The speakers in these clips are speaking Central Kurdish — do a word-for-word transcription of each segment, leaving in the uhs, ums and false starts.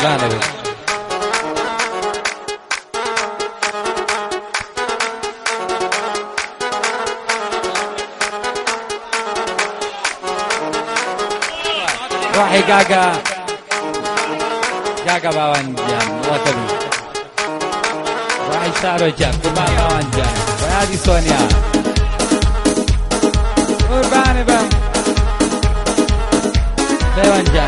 لا لا روحي كاكا كاكا باوانجان وتبي روحي شارو جاب باوانجان وهذه سونيا قربان بام باوانجان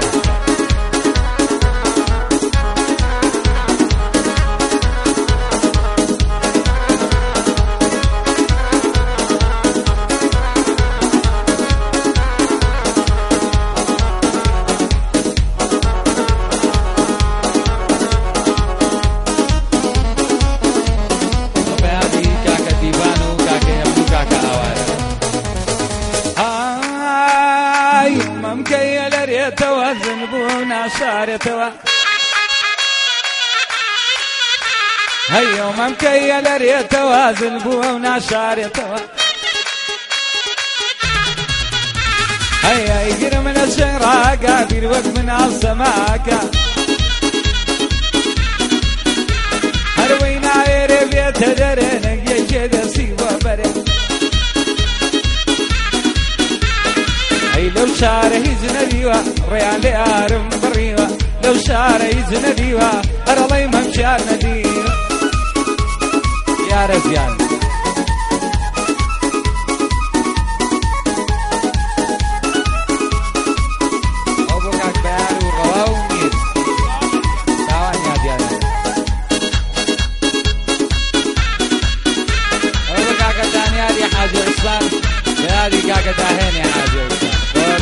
توازن بونا شارتوا هيو ممكيل ريت توازن بونا شارتوا هيا يجر من الشراقة في الوقت من السماكة هروينا يريب يتدرنك يجد سيبا بري هي لو شاره يزنديوا ريالي ارم بريوا لو شاره يزنديوا ارضي ممشار نديوا يا رجال ابوك اكبر وغواو مير داوان يا ديانا ابوك اكبر دانيال يا حاج عثمان هذه كاكا داهين يا حاج عثمان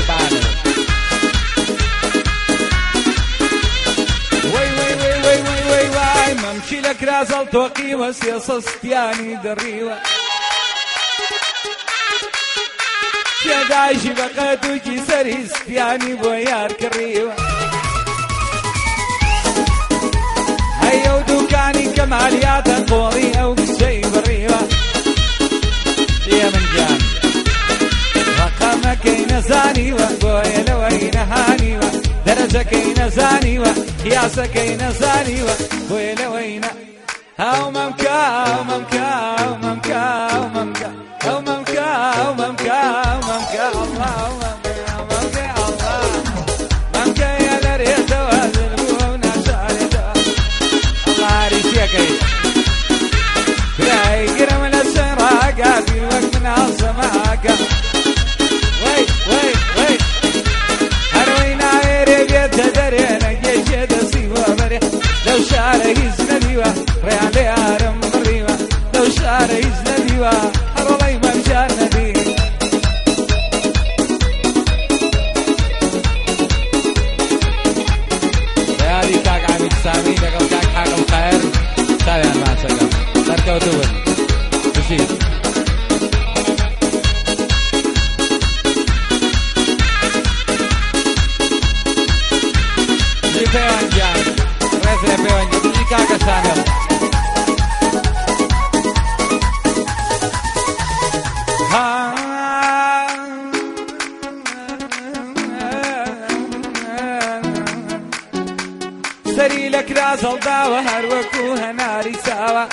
وي وي وي وي وي وي وي ممشي لك رازل توقي وسيصص يعني دريوة شدايش بقيت وجي سريس يعني بويار كريوة هيا ودوكاني كماليات قوضي او قشي بريوة يا من جان رقم كين زاني وبويا لوين هاني درجة كين زاني وقياس كين زاني وبويا لوين هاو ممكا هاو ممكا هاو ممكا هاو ممكا هاو ممكا هاو ممكا هاو ممكا الله ممكا الله ممكا يا لريت وازن بونا شارتا الله عريش يا كي بلاي قرم الشراقة في وقت من السماكة وي وي وي هروينا يريب يتدرينا يجد سيوا بري لو شاره يزنديوا ريالي ارم بريوا لو شاره يزنديوا هروي ممشار ندي ريالي كاك عميد سامي لقو كاك حاكم خير تابعا مع سقم تركو تول بشير Pewanjang, Resle Pewanjang, jika ke sana. سري لك راس الضاوة هروكوها ناري ساوة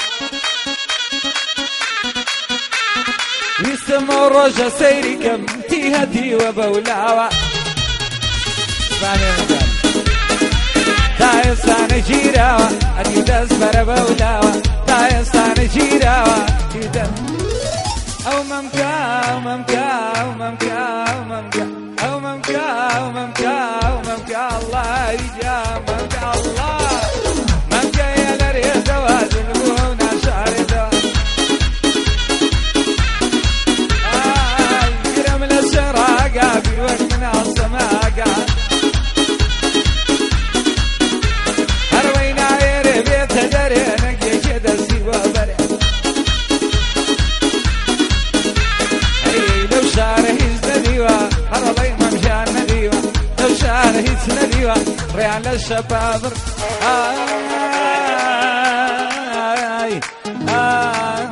يسمو رجا سيري كم تيهدي وبولاوة فاهم مجال دايستان جيراوا أديداس بربولاوا دايستان جيراوا أديداس أو ممكا أو ممكا أو ممكا أو ممكا أو ممكا أو ممكا أو ممكا الله يجا ممكا الله ممكا يا لري توازن بونا شاردا آه كرم الشراقة في وقت من السماقة تدرينك يجد السوا بري هي لو شاره يزنديوا هربي ممشان نديوا لو شاره يزنديوا ريال الشباب آي آي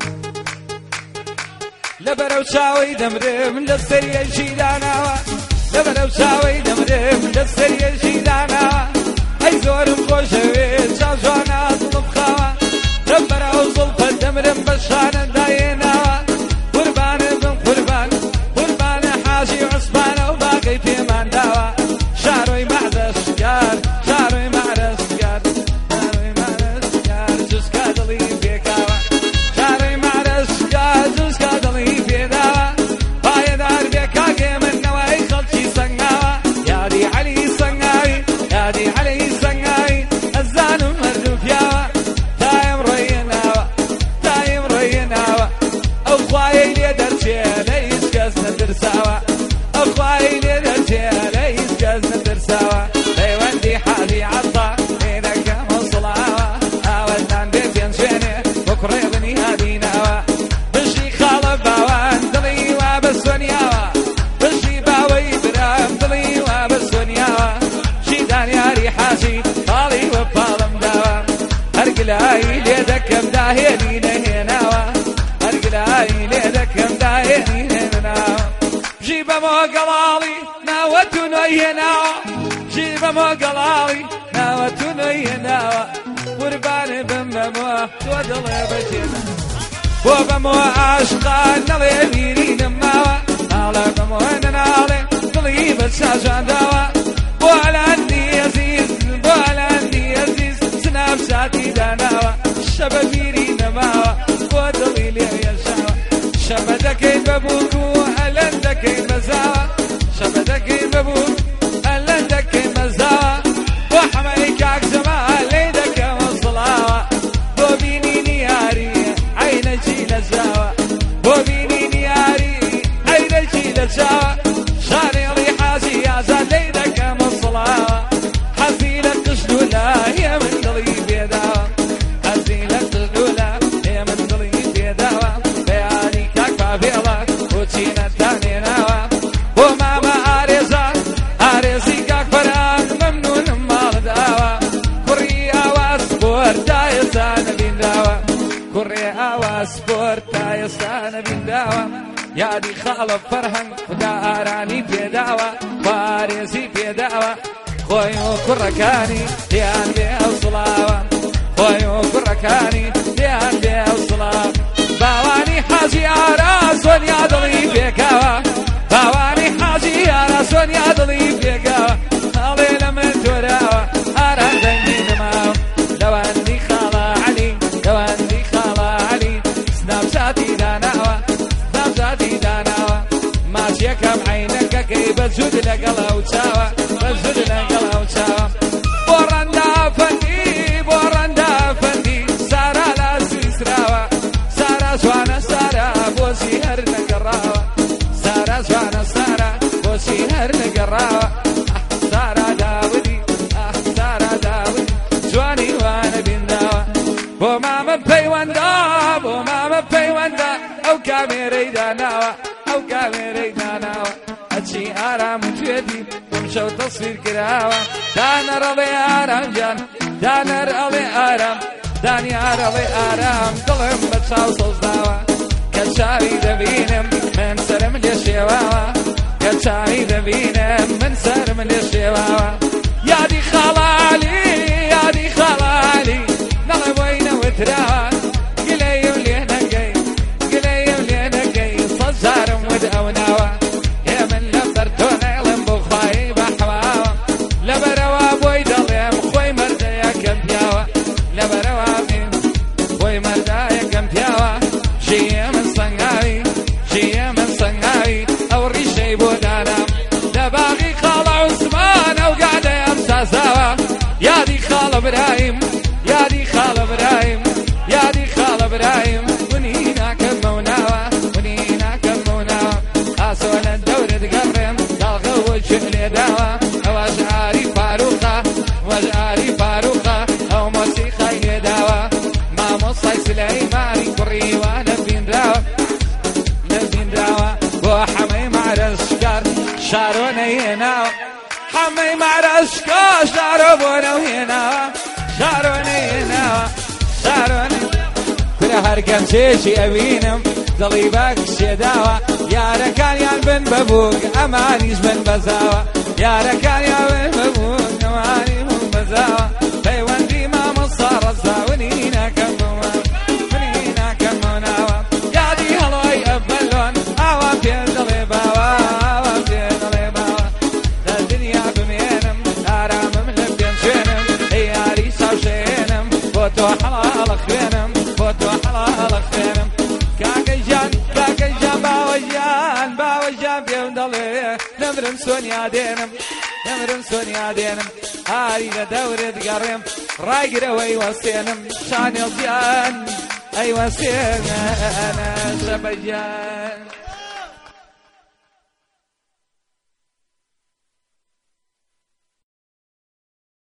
لبرو شاوي دمرم للسريع الشيدانا لبرو شاوي دمرم دستري شيدانا اي زورم خوشوي شاجوانا طلبخاوا لبرو زلفة دمرم بشان داينا قربان بن قربان قربان حاجي عصبان وباقي في من داوا شاروي معدش قال شاروي معدش قال شاروي معدش قال جوز كادلي بيكاوا شاروي معدش قال جوز كادلي بيداوا باي دار بيكاكي من نواي خلشي سنغاوا يادي علي سنغاوي يادي علي سنغاوي الزانو مردوف ياوا دايم رويناوا دايم رويناوا اخواي لي درجي ليش كاسنا درساوا اخواي لي درجي ليش كاسنا درساوا ليوندي حالي عطا لينك مصلاوا اولدان بيتين شيني بكري بني هاديناوا بشي خالب باوان دلي وابسونياوا بشي باوي برام دلي وابسونياوا شي دانياري حاجي طالي وبالم داوا هرقلاي ليدك مداهيني نهيناوا هرقلاي ليدك مداهيني نهيناوا جيب مو قلالي ناوتو نهيناوا جيب مو قلالي ناوتو نهيناوا قربان بممو ودلي بجينا وبمو عاشقان نلي ميرين ماوا نالا بمو ننالي دلي بساجان داوا بوعلا عندي عزيز بوعلا عندي عزيز سناب ساتي داناوا شباب ميرين ماوا ودلي لي يشاوا شبدكين ببوكو ألندكين مزاوا شبدكين ببوكو ألندكين مزاوا وحميك عكزما ليدك مصلاوا بوبيني نياري عين جيل زاوا بوبيني نياري عين جيل زاوا شاري ريحازي يا زاد ليدك مصلاوا حزيلك قشلولا يا من دلي بيداوا حزيلك قشلولا يا من دلي بيداوا بياني كاكبا بيلك وتشينا الثاني ناوا وماما آريزا آريزي كاكبران ممنون مال داوا كوريا واسبور تايسان بين داوا كوريا واسبور تايسان بين داوا يا دي خالف فرهن خدا آراني بيداوا وآريزي بيداوا خويو كركاني ديان بيو صلاوا خويو كركاني ديان بيو صلاوا باواني حاجي عراس ونيا دلي بيكاوا باواني حاجي عراس ونيا دلي بيكاوا علي لمن توراوا أران زنجين ماو لو عندي خالا علي لو عندي خالا علي سناب ساتي داناوا سناب ساتي داناوا ماشي كم عينك كي بزود لقلا وتساوا بزود لقلا وتساوا بوراندا فندي بوراندا فندي سارا لا سيسراوا سارا سوانا سارا بوسي هرنا قراوا سارا سوانا سارا بوسي هرنا قراوا سارا داودي اه سارا داودي سواني وانا بنداوا بو ماما بيواندا بو ماما بيواندا او كاميري داناوا او كاميري داناوا اتشي ارام جدي ومشو تصوير كراوا دانا رضي ارام جان دانا رضي ارام داني رضي ارام ظلم بتشاو صوصداوا كالشاري دبينم من سرم ليشيواوا كالشاري دبينم من سرم ليشيواوا يا دي خلالي يا دي خلالي نغب وين وتراوا قلي ولينا جاي قلي ولينا جاي صزار وداوناوا يا من لبرتون علم بخاي بحواوا لبروا بوي ضليم خوي مردايا كمبياوا لبروا من خوي مردايا كمبياوا شي من صنغاوي شي من صنغاوي او ريشي بودانا دباغي خال عثمان او قاعد يمسى سوا يا دي خال ابراهيم يا دي خال ابراهيم يا دي خال ابراهيم ونينا كموناوا ونينا كموناوا اسول الدور تقرم قال غوج شغلي داوا او اشعاري فاروقه واشعاري فاروقه او موسيقى يداوا ما مصاي سليماني كري وانا بين داوا نبين داوا وحمي مع رشكار شاروني هنا حمي مع رشكار شاروني هنا شاروني هنا شاروني لە هەر کەمچێکی ئەبینم دڵی بەکشێ داوە یارەکانیان بن بەبووک ئەمانیش بن بەزاوە یارەکانیان بن بەبووک ئەمانی بن بەزاوە پەیوەندی مامۆستا ڕەزاونی ناکەم بووە منی ناکەم بۆ ناوە یادی هەڵۆی ئەڤەلۆن ئاوا پێ دەڵێ باوە ئاوا پێ دەڵێ باوە لە دنیا بمێنم ئارامم لە پێم شوێنم ئەی یاری چاوشێنم بۆ تۆ حەڵاڵە خوێنم بۆ تۆ حەڵاڵە خوێنم کاکەیجان کاکەیجان باوەجان باوەجان پێم دەڵێ نەمرم سۆنیا دێنم نەمرم سۆنیا دێنم ئاری لە دەورت گەڕێم ڕایگرەوەی وەستێنم شانێڵجیان ئەی وەستێنە شەبەجان